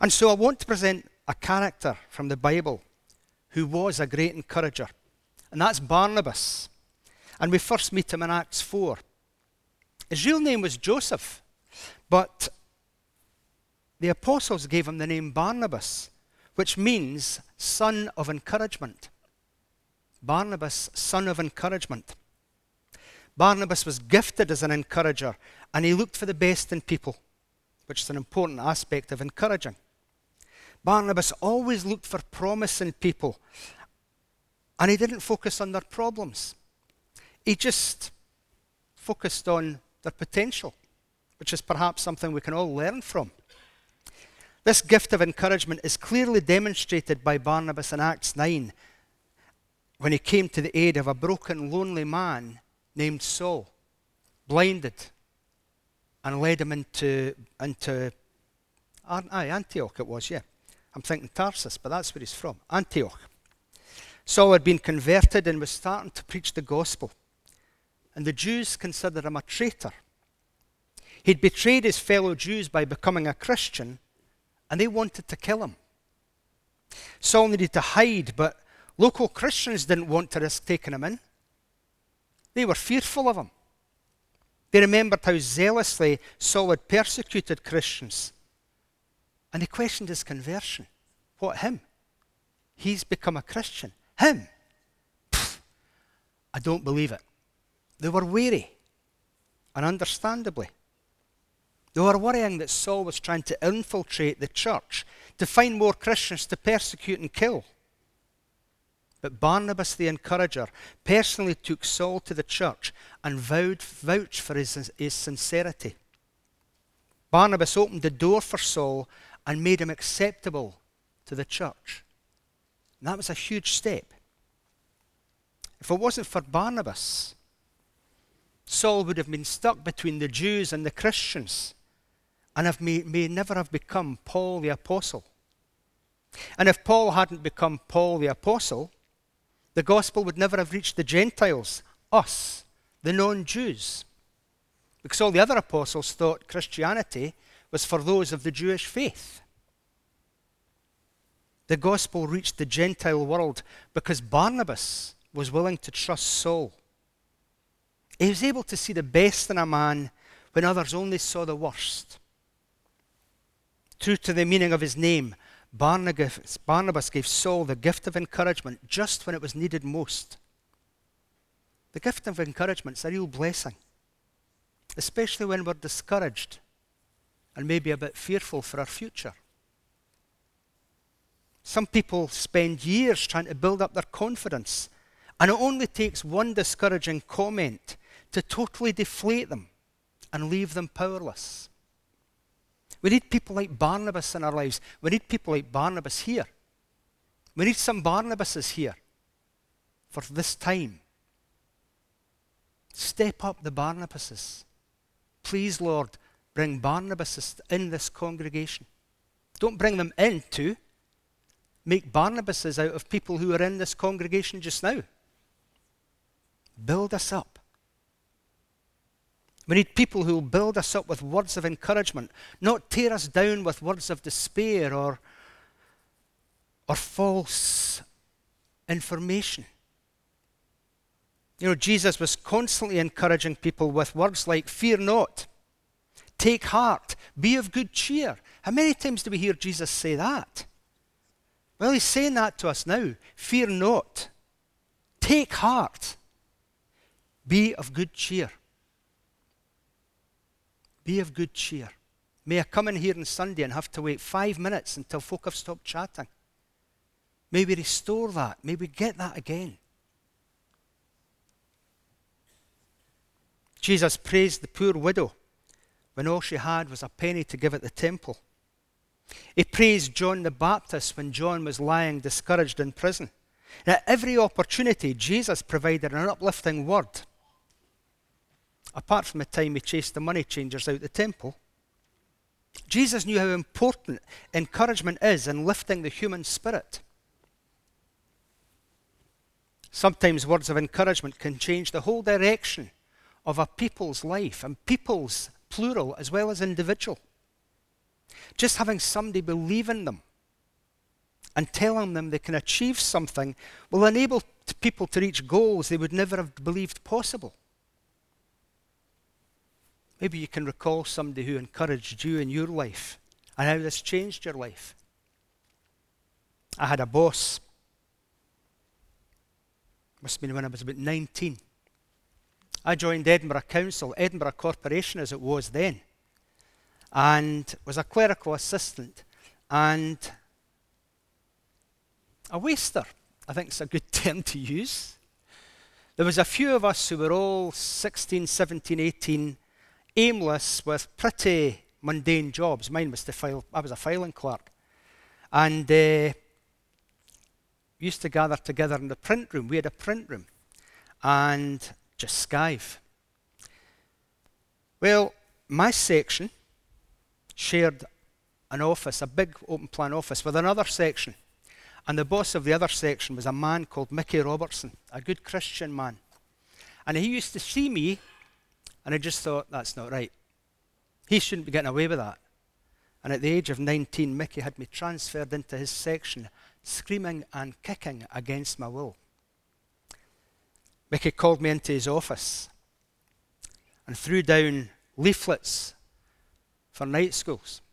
And so I want to present a character from the Bible who was a great encourager, and that's Barnabas. And we first meet him in Acts 4. His real name was Joseph, but the apostles gave him the name Barnabas, which means son of encouragement. Barnabas, son of encouragement. Barnabas was gifted as an encourager, and he looked for the best in people, which is an important aspect of encouraging. Barnabas always looked for promise in people, and he didn't focus on their problems. He just focused on their potential, which is perhaps something we can all learn from. This gift of encouragement is clearly demonstrated by Barnabas in Acts 9, when he came to the aid of a broken, lonely man named Saul, blinded, and led him into Antioch it was, yeah. I'm thinking Tarsus, but that's where he's from, Antioch. Saul had been converted and was starting to preach the gospel, and the Jews considered him a traitor. He'd betrayed his fellow Jews by becoming a Christian, and they wanted to kill him. Saul needed to hide, but local Christians didn't want to risk taking him in. They were fearful of him. They remembered how zealously Saul had persecuted Christians, and they questioned his conversion. What, him? He's become a Christian. Him? Pfft, I don't believe it. They were wary, and understandably. They were worrying that Saul was trying to infiltrate the church to find more Christians to persecute and kill. But Barnabas the encourager personally took Saul to the church and vouched for his sincerity. Barnabas opened the door for Saul and made him acceptable to the church. And that was a huge step. If it wasn't for Barnabas, Saul would have been stuck between the Jews and the Christians, and may never have become Paul the Apostle. And if Paul hadn't become Paul the Apostle, the gospel would never have reached the Gentiles, us, the non-Jews. Because all the other apostles thought Christianity was for those of the Jewish faith. The gospel reached the Gentile world because Barnabas was willing to trust Saul. He was able to see the best in a man when others only saw the worst. True to the meaning of his name, Barnabas gave Saul the gift of encouragement just when it was needed most. The gift of encouragement is a real blessing, especially when we're discouraged and maybe a bit fearful for our future. Some people spend years trying to build up their confidence, and it only takes one discouraging comment to totally deflate them and leave them powerless. We need people like Barnabas in our lives. We need people like Barnabas here. We need some Barnabases here for this time. Step up the Barnabases. Please, Lord, bring Barnabases in this congregation. Don't bring them into. Make Barnabases out of people who are in this congregation just now. Build us up. We need people who will build us up with words of encouragement, not tear us down with words of despair or false information. You know, Jesus was constantly encouraging people with words like, fear not, take heart, be of good cheer. How many times do we hear Jesus say that? Well, he's saying that to us now. Fear not, take heart, be of good cheer. Be of good cheer. May I come in here on Sunday and have to wait 5 minutes until folk have stopped chatting? May we restore that. May we get that again. Jesus praised the poor widow when all she had was a penny to give at the temple. He praised John the Baptist when John was lying discouraged in prison. And at every opportunity, Jesus provided an uplifting word. Apart from the time he chased the money changers out the temple, Jesus knew how important encouragement is in lifting the human spirit. Sometimes words of encouragement can change the whole direction of a people's life, and people's plural as well as individual. Just having somebody believe in them and telling them they can achieve something will enable people to reach goals they would never have believed possible. Maybe you can recall somebody who encouraged you in your life and how this changed your life. I had a boss, must have been when I was about 19. I joined Edinburgh Council, Edinburgh Corporation as it was then, and was a clerical assistant and a waster, I think it's a good term to use. There was a few of us who were all 16, 17, 18, aimless with pretty mundane jobs. Mine was to file, I was a filing clerk. And we used to gather together in the print room. We had a print room and just skive. Well, my section shared an office, a big open plan office with another section. And the boss of the other section was a man called Mickey Robertson, a good Christian man. And he used to see me, and I just thought, that's not right. He shouldn't be getting away with that. And at the age of 19, Mickey had me transferred into his section, screaming and kicking against my will. Mickey called me into his office and threw down leaflets for night schools.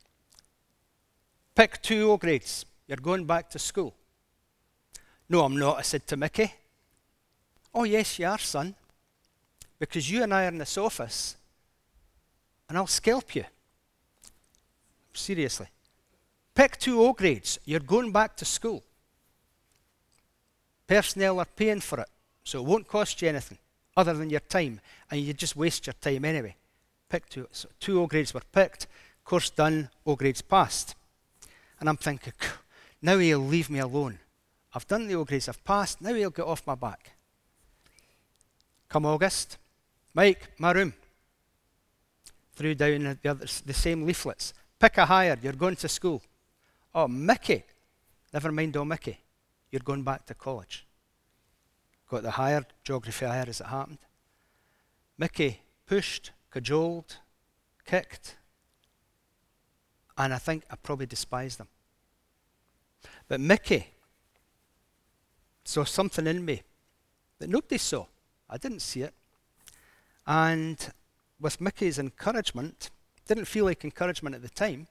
Pick 2 O grades. You're going back to school. No, I'm not, I said to Mickey. Oh, yes, you are, son. Because you and I are in this office, and I'll scalp you. Seriously. Pick 2 O grades. You're going back to school. Personnel are paying for it, so it won't cost you anything other than your time, and you just waste your time anyway. Pick 2. So 2 O grades were picked, course done, O grades passed. And I'm thinking, now he'll leave me alone. I've done the O grades, I've passed, now he'll get off my back. Come August, Mike, my room. Threw down the same leaflets. Pick a higher, you're going to school. Oh, Mickey. Never mind, oh, Mickey. You're going back to college. Got the higher, geography higher as it happened. Mickey pushed, cajoled, kicked, and I think I probably despised him. But Mickey saw something in me that nobody saw. I didn't see it. And with Mickey's encouragement, didn't feel like encouragement at the time,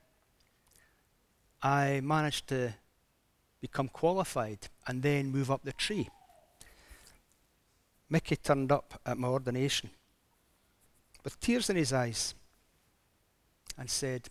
I managed to become qualified and then move up the tree. Mickey turned up at my ordination with tears in his eyes and said,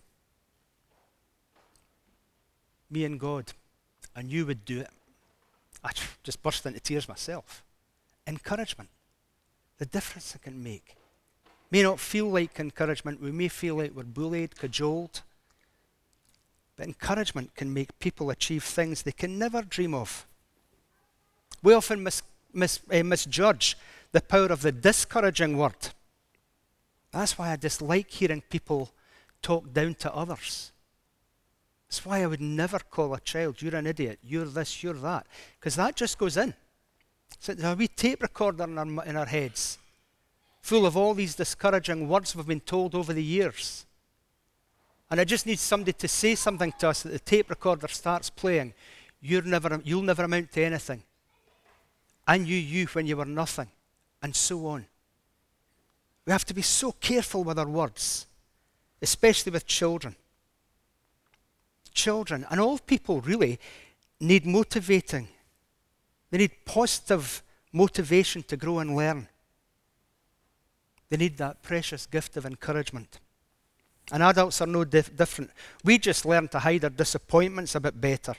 me and God, and you would do it. I just burst into tears myself. Encouragement, the difference it can make. May not feel like encouragement, we may feel like we're bullied, cajoled, but encouragement can make people achieve things they can never dream of. We often misjudge the power of the discouraging word. That's why I dislike hearing people talk down to others. That's why I would never call a child, you're an idiot, you're this, you're that, because that just goes in. It's like a wee tape recorder in our heads, full of all these discouraging words we've been told over the years. And it just needs somebody to say something to us that the tape recorder starts playing. You'll never amount to anything. I knew you when you were nothing, and so on. We have to be so careful with our words, especially with children. Children, and all people really, need motivating. They need positive motivation to grow and learn. They need that precious gift of encouragement. And adults are no different. We just learn to hide our disappointments a bit better.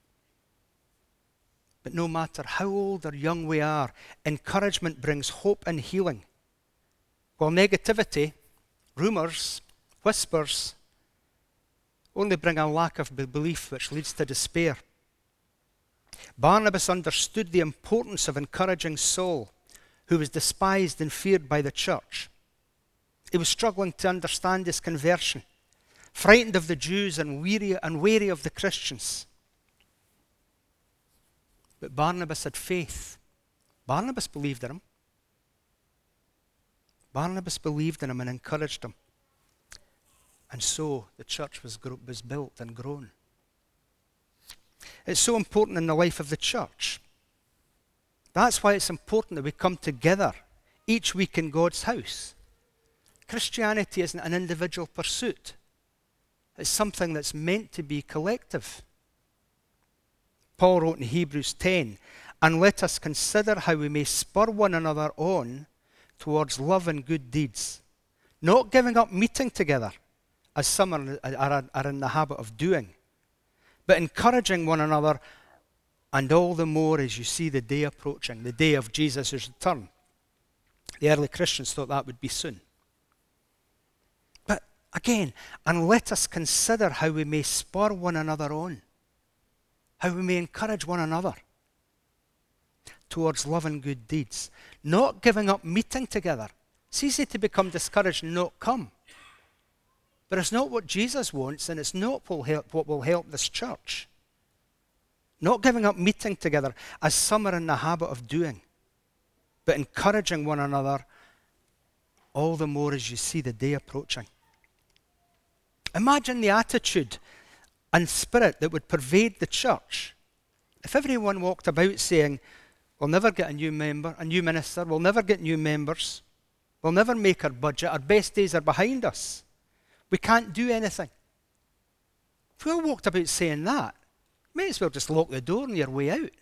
But no matter how old or young we are, encouragement brings hope and healing. While negativity, rumours, whispers, only bring a lack of belief which leads to despair. Barnabas understood the importance of encouraging Saul, who was despised and feared by the church. He was struggling to understand his conversion, frightened of the Jews and wary of the Christians. But Barnabas had faith. Barnabas believed in him. Barnabas believed in him and encouraged him. And so the church was built and grown. It's so important in the life of the church. That's why it's important that we come together each week in God's house. Christianity isn't an individual pursuit. It's something that's meant to be collective. Paul wrote in Hebrews 10, "And let us consider how we may spur one another on towards love and good deeds, not giving up meeting together, as some are in the habit of doing, but encouraging one another, and all the more as you see the day approaching," the day of Jesus' return. The early Christians thought that would be soon. But again, "and let us consider how we may spur one another on," how we may encourage one another towards love and good deeds, not giving up meeting together. It's easy to become discouraged and not come. But it's not what Jesus wants, and it's not what will help this church. Not giving up meeting together, as some are in the habit of doing, but encouraging one another, all the more as you see the day approaching. Imagine the attitude and spirit that would pervade the church if everyone walked about saying, "We'll never get a new minister, we'll never get new members, we'll never make our budget, our best days are behind us. We can't do anything." If we all walked about saying that, you may as well just lock the door on your way out.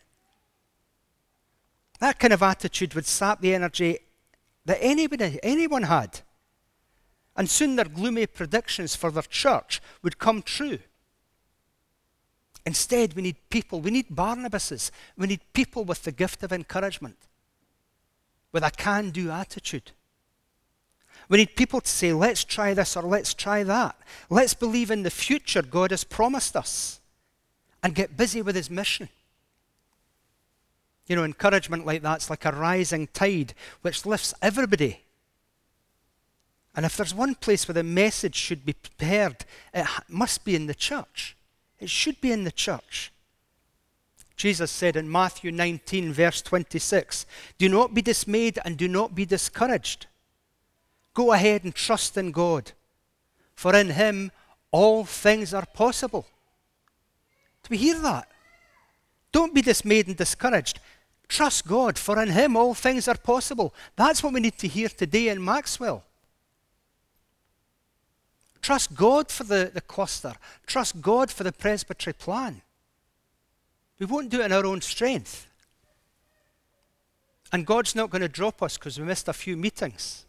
That kind of attitude would sap the energy that anyone had. And soon their gloomy predictions for their church would come true. Instead, we need people, we need Barnabases, we need people with the gift of encouragement, with a can-do attitude. We need people to say, "Let's try this," or "Let's try that. Let's believe in the future God has promised us," and get busy with his mission. You know, encouragement like that's like a rising tide which lifts everybody. And if there's one place where the message should be heard, it must be in the church. It should be in the church. Jesus said in Matthew 19, verse 26, "Do not be dismayed and do not be discouraged. Go ahead and trust in God, for in him all things are possible." Do we hear that? Don't be dismayed and discouraged. Trust God, for in him all things are possible. That's what we need to hear today in Maxwell. Trust God for the cluster. Trust God for the presbytery plan. We won't do it in our own strength. And God's not going to drop us because we missed a few meetings.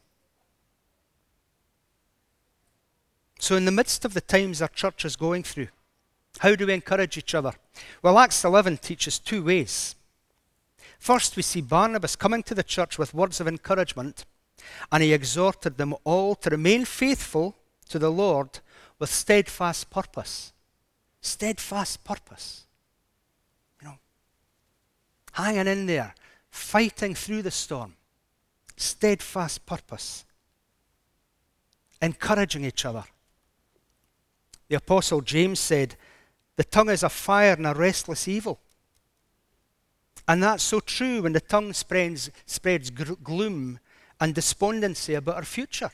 So in the midst of the times our church is going through, how do we encourage each other? Well, Acts 11 teaches two ways. First, we see Barnabas coming to the church with words of encouragement, and he exhorted them all to remain faithful to the Lord with steadfast purpose. Steadfast purpose. You know, hanging in there, fighting through the storm. Steadfast purpose. Encouraging each other. The Apostle James said, "The tongue is a fire and a restless evil." And that's so true when the tongue spreads gloom and despondency about our future.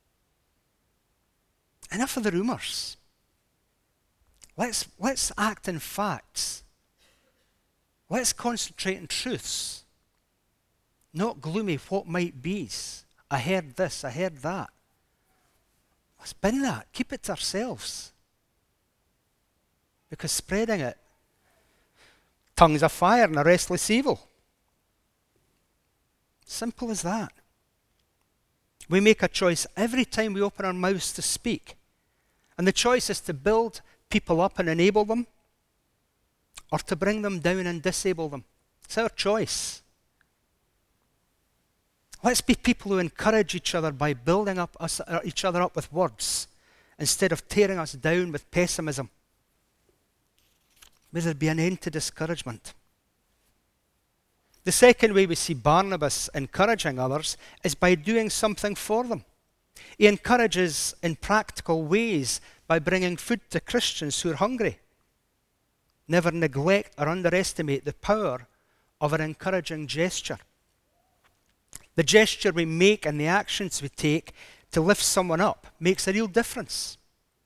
Enough of the rumours. Let's act in facts. Let's concentrate on truths, not gloomy what might be's. I heard this, I heard that. Let's bin that. Keep it to ourselves. Because spreading it, tongue's a fire and a restless evil. Simple as that. We make a choice every time we open our mouths to speak. And the choice is to build people up and enable them, or to bring them down and disable them. It's our choice. Let's be people who encourage each other by building each other up with words, instead of tearing us down with pessimism. May there be an end to discouragement. The second way we see Barnabas encouraging others is by doing something for them. He encourages in practical ways by bringing food to Christians who are hungry. Never neglect or underestimate the power of an encouraging gesture. The gesture we make and the actions we take to lift someone up makes a real difference.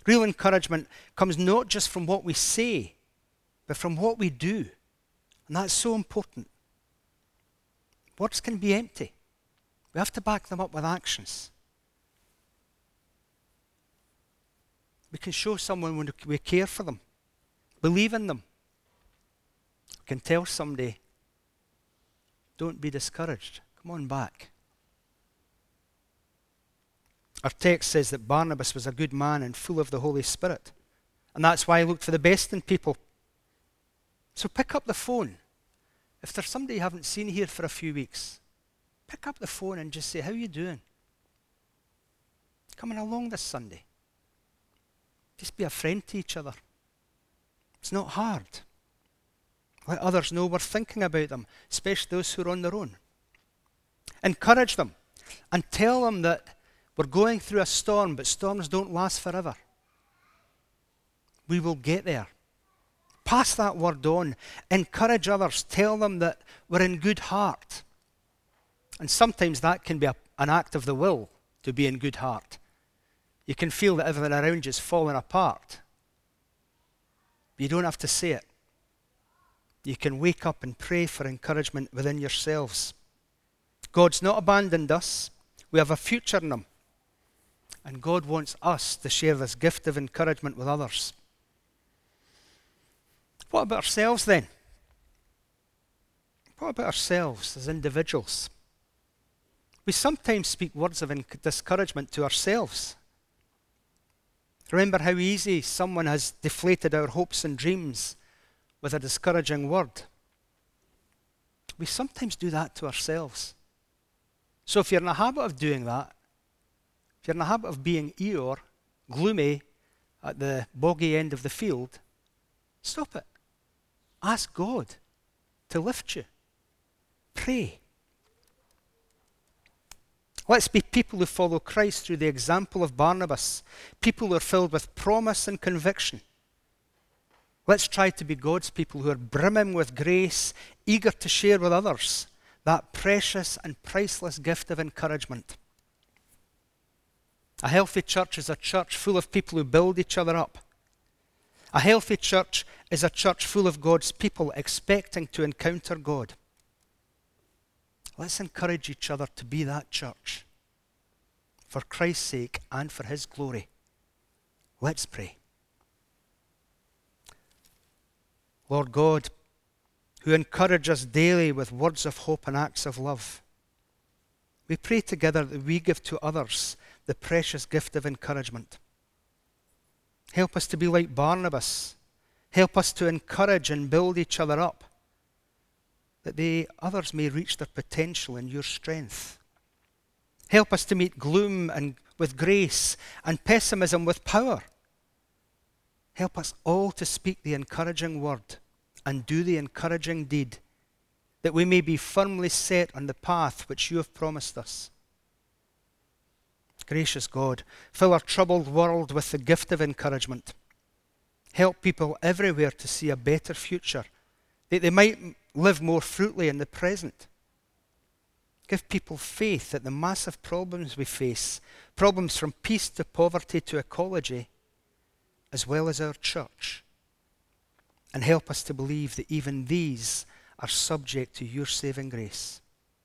Real encouragement comes not just from what we say, but from what we do. And that's so important. Words can be empty. We have to back them up with actions. We can show someone when we care for them, believe in them. We can tell somebody, don't be discouraged. Come on back. Our text says that Barnabas was a good man and full of the Holy Spirit. And that's why he looked for the best in people. So pick up the phone. If there's somebody you haven't seen here for a few weeks, pick up the phone and just say, how are you doing? Coming along this Sunday. Just be a friend to each other. It's not hard. Let others know we're thinking about them, especially those who are on their own. Encourage them and tell them that we're going through a storm, but storms don't last forever. We will get there. Pass that word on. Encourage others. Tell them that we're in good heart. And sometimes that can be an act of the will to be in good heart. You can feel that everything around you is falling apart. You don't have to say it. You can wake up and pray for encouragement within yourselves. God's not abandoned us. We have a future in Him. And God wants us to share this gift of encouragement with others. What about ourselves then? What about ourselves as individuals? We sometimes speak words of discouragement to ourselves. Remember how easy someone has deflated our hopes and dreams with a discouraging word. We sometimes do that to ourselves. So if you're in the habit of doing that, if you're in the habit of being Eeyore, gloomy at the boggy end of the field, stop it. Ask God to lift you. Pray. Let's be people who follow Christ through the example of Barnabas, people who are filled with promise and conviction. Let's try to be God's people who are brimming with grace, eager to share with others that precious and priceless gift of encouragement. A healthy church is a church full of people who build each other up. A healthy church is a church full of God's people expecting to encounter God. Let's encourage each other to be that church for Christ's sake and for His glory. Let's pray. Lord God, who encourage us daily with words of hope and acts of love, we pray together that we give to others the precious gift of encouragement. Help us to be like Barnabas. Help us to encourage and build each other up, that others may reach their potential in your strength. Help us to meet gloom and with grace and pessimism with power. Help us all to speak the encouraging word and do the encouraging deed, that we may be firmly set on the path which you have promised us. Gracious God, fill our troubled world with the gift of encouragement. Help people everywhere to see a better future, that they might live more fruitfully in the present. Give people faith that the massive problems we face, problems from peace to poverty to ecology, as well as our church, and help us to believe that even these are subject to your saving grace.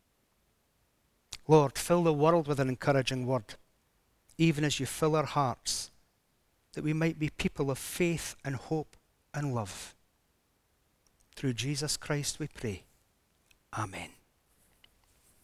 Lord, fill the world with an encouraging word, even as you fill our hearts, that we might be people of faith and hope and love. Through Jesus Christ we pray. Amen.